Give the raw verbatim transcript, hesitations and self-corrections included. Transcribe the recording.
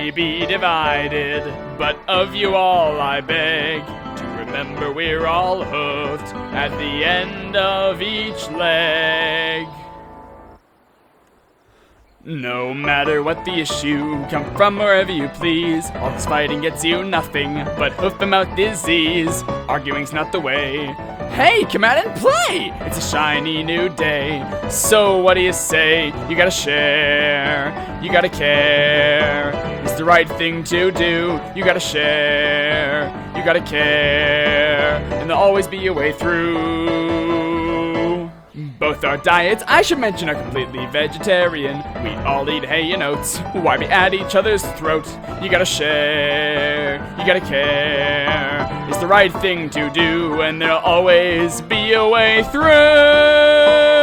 may be divided, but of you all I beg to remember we're all hoofed at the end of each leg. No matter what the issue, come from wherever you please. All this fighting gets you nothing but hoof-and-mouth disease. Arguing's not the way. Hey, come out and play! It's a shiny new day. So what do you say? You gotta share, you gotta care. It's the right thing to do. You gotta share, you gotta care. And there'll always be a way through. Both our diets, I should mention, are completely vegetarian. We all eat hay and oats. Why be at each other's throat? You gotta share, you gotta care. It's the right thing to do, and there'll always be a way through.